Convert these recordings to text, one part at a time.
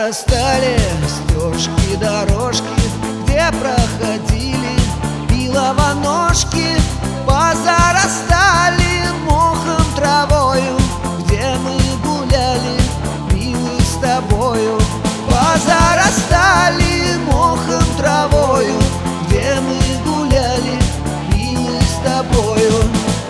Позарастали стежки, дорожки, где проходили пиловоножки. Позарастали мохом, травою, где мы гуляли, милый, с тобою. Позарастали мохом, травою, где мы гуляли, милый, с тобою.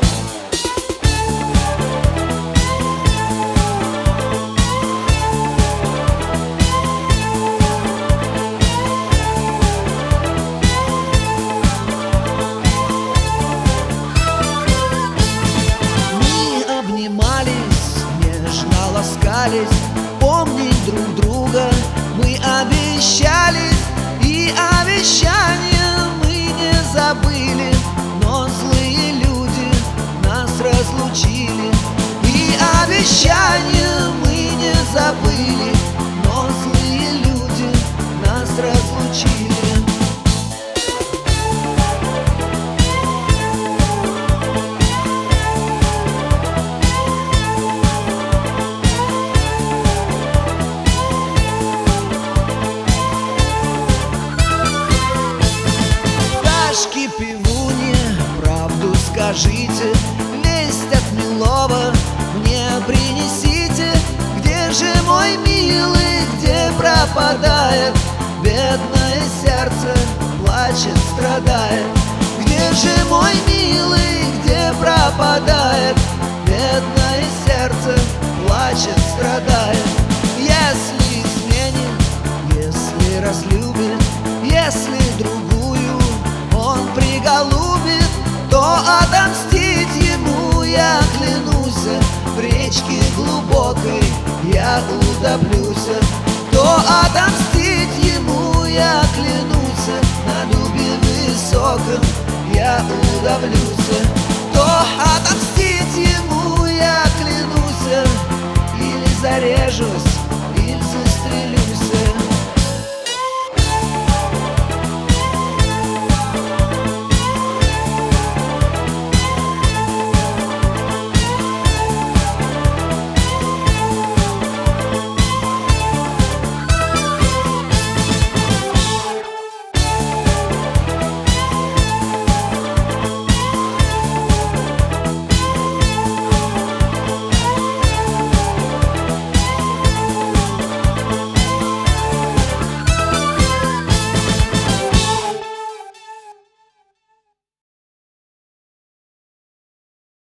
Нежно ласкались, помнить друг друга мы обещались, и обещания мы не забыли, но злые люди нас разлучили. И обещания мы не забыли, но злые люди нас разлучили. Пивунья, правду скажите, весть от милого мне принесите. Где же мой милый, где пропадает бедное сердце, плачет, страдает? Где же мой милый, где пропадает бедное сердце, плачет, страдает? Если изменит, если разлюбит, если другую он приголубит, то отомстить ему я клянусь, в речке глубокой я утоплюсь. То отомстить ему я клянусь, на дубе высоком я удавлюсь. То отомстить